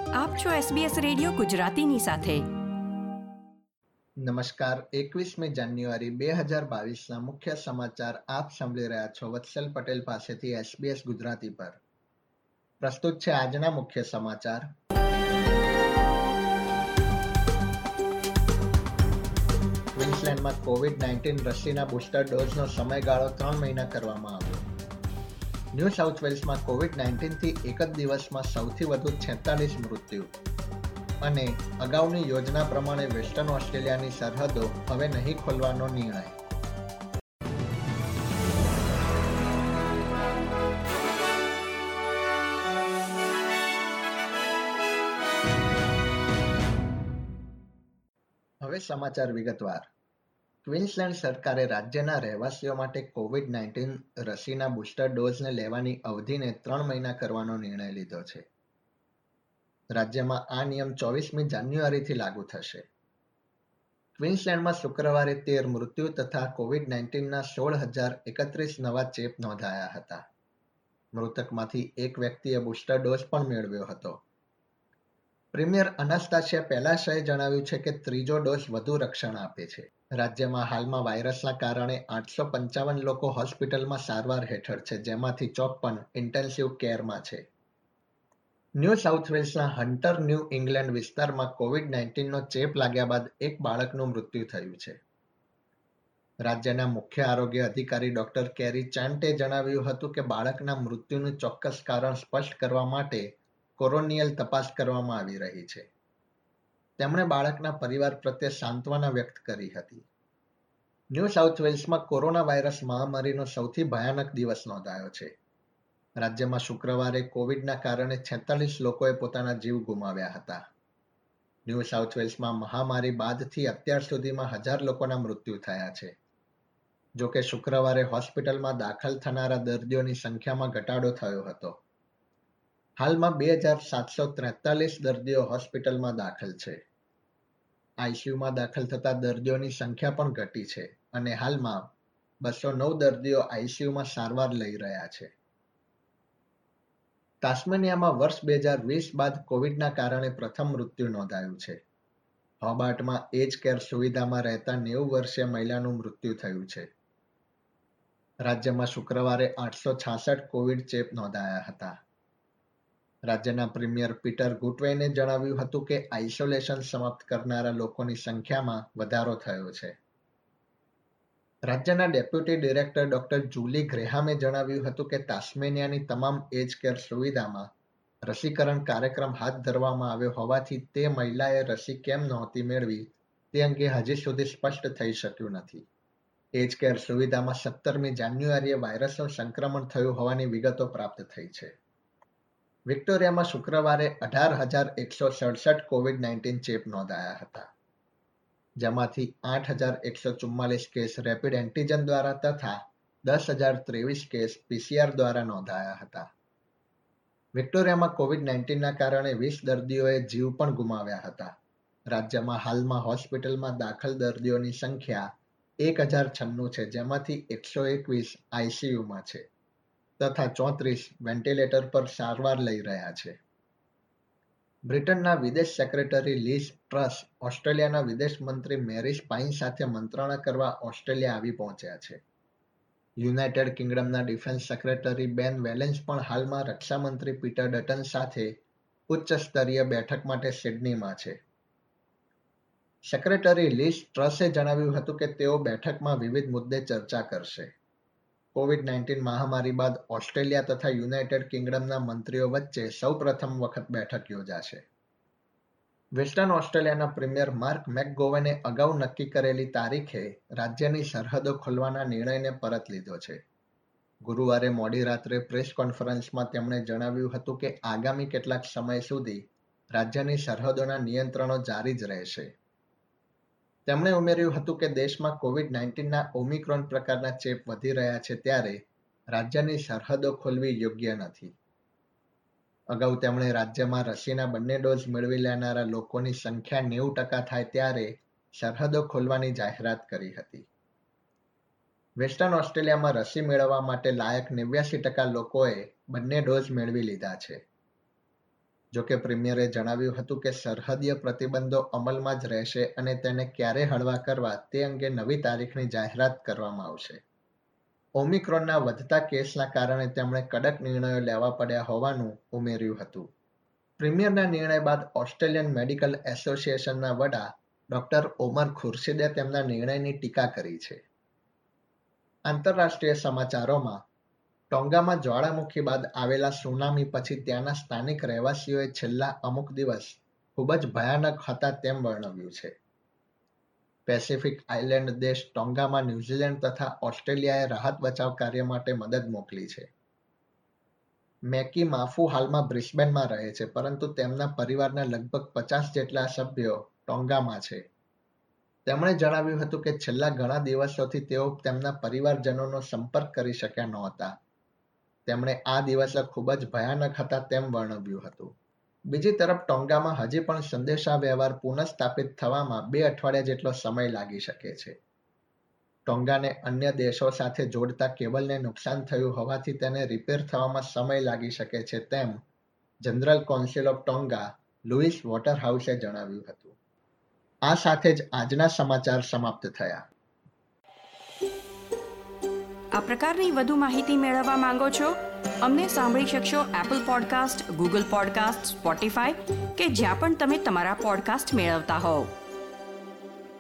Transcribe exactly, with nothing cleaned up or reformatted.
આપ છો SBS radio ગુજરાતીની સાથે. નમસ્કાર. એકવીસમી જાન્યુઆરી બે હજાર બાવીસના મુખ્ય સમાચાર આપ સાંભળી રહ્યા છો વત્સલ પટેલ પાસેથી એસબીએસ ગુજરાતી પર. પ્રસ્તુત છે આજના મુખ્ય સમાચાર. ક્વીન્સલેન્ડમાં કોવિડ નાઇન્ટીન રસીના બુસ્ટર ડોઝનો સમયગાળો ત્રણ મહિના કરવામાં આવ્યો. ન્યૂ સાઉથ વેલ્સમાં કોવિડ નાઇન્ટીનથી એક જ દિવસમાં સૌથી વધુ છેતાલીસ મૃત્યુ. અને અગાઉની યોજના પ્રમાણે વેસ્ટર્ન ઓસ્ટ્રેલિયાની સરહદો હવે નહીં ખોલવાનો નિર્ણય. હવે સમાચાર વિગતવાર. ક્વીન્સલેન્ડ સરકારે રાજ્યના રહેવાસીઓ માટે કોવિડ નાઇન્ટીન રસીના બુસ્ટર ડોઝને લેવાની અવધિને ત્રણ મહિના કરવાનો નિર્ણય લીધો છે. રાજ્યમાં આ નિયમ ચોવીસમી જાન્યુઆરીથી લાગુ થશે. ક્વીન્સલેન્ડમાં શુક્રવારે તેર મૃત્યુ તથા કોવિડ નાઇન્ટીનના સોળ હજાર એકત્રીસ નવા ચેપ નોંધાયા હતા. મૃતકમાંથી એક વ્યક્તિએ બુસ્ટર ડોઝ પણ મેળવ્યો હતો. પ્રીમિયર અનાસ્તાસિયા પેલાશએ જણાવ્યું છે કે ત્રીજો ડોઝ વધુ રક્ષણ આપે છે. રાજ્યમાં હાલમાં વાયરસના કારણે આઠસો પંચાવન લોકો હોસ્પિટલમાં સારવાર હેઠળ છે, જેમાંથી ચોપન ઇન્ટેન્સિવ કેરમાં છે. ન્યૂ સાઉથ વેલ્સના હન્ટર ન્યૂ ઇંગ્લેન્ડ વિસ્તારમાં કોવિડ નાઇન્ટીનનો ચેપ લાગ્યા બાદ એક બાળકનું મૃત્યુ થયું છે. રાજ્યના મુખ્ય આરોગ્ય અધિકારી ડોક્ટર કેરી ચાન્ટે જણાવ્યું હતું કે બાળકના મૃત્યુનું ચોક્કસ કારણ સ્પષ્ટ કરવા માટે કોરોનિયલ તપાસ કરવામાં આવી રહી છે. તેમણે બાળકના પરિવાર પ્રત્યે સાંત્વના વ્યક્ત કરી હતી. ન્યૂ સાઉથ વેલ્સમાં કોરોના વાયરસ મહામારીનો સૌથી ભયાનક દિવસ નોંધાયો છે. રાજ્યમાં શુક્રવારે કોવિડના કારણે છેતાલીસ લોકોએ પોતાના જીવ ગુમાવ્યા હતા. ન્યૂ સાઉથ વેલ્સમાં મહામારી બાદથી અત્યાર સુધીમાં હજાર લોકોના મૃત્યુ થયા છે. જોકે શુક્રવારે હોસ્પિટલમાં દાખલ થનારા દર્દીઓની સંખ્યામાં ઘટાડો થયો હતો. હાલમાં બે હજાર સાતસો ત્રેતાલીસ દર્દીઓ હોસ્પિટલમાં દાખલ છે. આઈસીયુમાં દાખલ થતા દર્દીઓની સંખ્યા પણ ઘટી છે અને હાલમાં બસો નવ દર્દીઓ આઈસીયુમાં સારવાર લઈ રહ્યા છે. તાસ્મેનિયામાં વર્ષ બે હજાર વીસ બાદ કોવિડના કારણે પ્રથમ મૃત્યુ નોંધાયું છે. હોબાર્ટમાં એજ કેર સુવિધામાં રહેતા નેવું વર્ષીય મહિલાનું મૃત્યુ થયું છે. રાજ્યમાં શુક્રવારે આઠસો છાસઠ કોવિડ ચેપ નોંધાયા હતા. રાજ્યના પ્રીમિયર પીટર ગુટવેને જણાવ્યું હતું કે આઇસોલેશન સમાપ્ત કરનારા લોકોની સંખ્યામાં વધારો થયો છે. રાજ્યના ડેપ્યુટી ડિરેક્ટર ડોક્ટર જુલી ગ્રેહામે જણાવ્યું હતું કે તાસ્મેનિયાની તમામ એજ કેર સુવિધામાં રસીકરણ કાર્યક્રમ હાથ ધરવામાં આવ્યો હોવાથી તે મહિલાએ રસી કેમ નહોતી મેળવી તે અંગે હજી સુધી સ્પષ્ટ થઈ શક્યું નથી. એજ કેર સુવિધામાં સત્તરમી જાન્યુઆરીએ વાયરસનું સંક્રમણ થયું હોવાની વિગતો પ્રાપ્ત થઈ છે. વિક્ટોરિયામાં શુક્રવારે અઢાર હજાર એકસો સડસઠ કોવિડ નાઇન્ટીન ચેપ નોંધાયા હતા, જેમાંથી આઠ હજાર એકસો ચુમ્માલીસ કેસ રેપિડ એન્ટીજન દ્વારા તથા દસ હજાર ત્રેવીસ કેસ પીસીઆર દ્વારા નોંધાયા હતા. વિક્ટોરિયામાં કોવિડ નાઇન્ટીનના કારણે વીસ દર્દીઓએ જીવ પણ ગુમાવ્યા હતા. રાજ્યમાં હાલમાં હોસ્પિટલમાં દાખલ દર્દીઓની સંખ્યા એક હજાર છન્નું છે, જેમાંથી એકસો એકવીસ આઈસીયુમાં છે તથા ચોત્રીસ વેન્ટિલેટર પર સારવાર લઈ રહ્યા છે. બ્રિટનના વિદેશ સેક્રેટરી લીઝ ટ્રસ ઓસ્ટ્રેલિયાના વિદેશ મંત્રી મેરીસ પાઇન સાથે મંત્રણા કરવા ઓસ્ટ્રેલિયા આવી પહોંચ્યા છે. યુનાઇટેડ કિંગડમના ડિફેન્સ સેક્રેટરી બેન વેલેન્સ પણ હાલમાં રક્ષામંત્રી પીટર ડટન સાથે ઉચ્ચ સ્તરીય બેઠક માટે સિડનીમાં છે. સેક્રેટરી લીઝ ટ્રસે જણાવ્યું હતું કે તેઓ બેઠકમાં વિવિધ મુદ્દે ચર્ચા કરશે. કોવિડ નાઇન્ટીન મહામારી બાદ ઓસ્ટ્રેલિયા તથા યુનાઇટેડ કિંગડમના મંત્રીઓ વચ્ચે સૌ પ્રથમ વખત બેઠક યોજાશે. વેસ્ટર્ન ઓસ્ટ્રેલિયાના પ્રીમિયર માર્ક મેકગોવને અગાઉ નક્કી કરેલી તારીખે રાજ્યની સરહદો ખોલવાના નિર્ણયને પરત લીધો છે. ગુરુવારે મોડી રાત્રે પ્રેસ કોન્ફરન્સમાં તેમણે જણાવ્યું હતું કે આગામી કેટલાક સમય સુધી રાજ્યની સરહદોના નિયંત્રણો જારી જ રહેશે. તેમણે ઉમેર્યું હતું કે દેશમાં કોવિડ નાઇન્ટીનના ઓમિક્રોન પ્રકારના ચેપ વધી રહ્યા છે ત્યારે રાજ્યની સરહદો ખોલવી યોગ્ય નથી. અગાઉ તેમણે રાજ્યમાં રસીના બંને ડોઝ મેળવી લેનારા લોકોની સંખ્યા નેવું ટકા થાય ત્યારે સરહદો ખોલવાની જાહેરાત કરી હતી. વેસ્ટર્ન ઓસ્ટ્રેલિયામાં રસી મેળવવા માટે લાયક નેવ્યાસી ટકા લોકોએ બંને ડોઝ મેળવી લીધા છે. જોકે પ્રીમિયરે જણાવ્યું હતું કે સરહદીય પ્રતિબંધો અમલમાં જ રહેશે અને તેને ક્યારે હળવા કરવા તે અંગે નવી તારીખની જાહેરાત કરવામાં આવશે. ઓમિક્રોનના વધતા કેસના કારણે તેમણે કડક નિર્ણયો લેવા પડ્યા હોવાનું ઉમેર્યું હતું. પ્રીમિયરના નિર્ણય બાદ ઓસ્ટ્રેલિયન મેડિકલ એસોસિએશનના વડા ડોક્ટર ઓમર ખુરશીદે તેમના નિર્ણયની ટીકા કરી છે. આંતરરાષ્ટ્રીય સમાચારોમાં ટોંગામાં જ્વાળામુખી બાદ આવેલા સુનામી પછી ત્યાંના સ્થાનિક રહેવાસીઓએ છેલ્લા અમુક દિવસ ખૂબ જ ભયાનક હતા તેમ વર્ણવ્યું છે. પેસિફિક આઇલેન્ડ દેશ ટોંગામાં ન્યૂઝીલેન્ડ તથા ઓસ્ટ્રેલિયાએ રાહત બચાવ કાર્ય માટે મદદ મોકલી છે. મેકી માફુ હાલમાં બ્રિસ્બેનમાં રહે છે, પરંતુ તેમના પરિવારના લગભગ પચાસ જેટલા સભ્યો ટોંગામાં છે. તેમણે જણાવ્યું હતું કે છેલ્લા ઘણા દિવસોથી તેઓ તેમના પરિવારજનોનો સંપર્ક કરી શક્યા નહોતા. તેમણે આ દિવસો ખૂબ જ ભયાનક હતા તેમ વર્ણવ્યું હતું. બીજી તરફ ટોંગામાં હજી પણ સંદેશાવ્યવહાર પુનઃસ્થાપિત થવામાં બે અઠવાડિયા જેટલો સમય લાગી શકે છે. ટોંગાને અન્ય દેશો સાથે જોડતા કેબલને નુકસાન થયું હોવાથી તેને રિપેર થવામાં સમય લાગી શકે છે તેમ general council of Tonga Lewis વોટરહાઉસે જણાવ્યું હતું. આ સાથે જ આજના સમાચાર સમાપ્ત થયા. આ પ્રકારની વધુ માહિતી મેળવવા માંગો છો? અમને સાંભળી શકશો Apple podcast, Google podcast, Spotify કે જ્યાં પણ તમે તમારા પોડકાસ્ટ મેળવતા હોવ.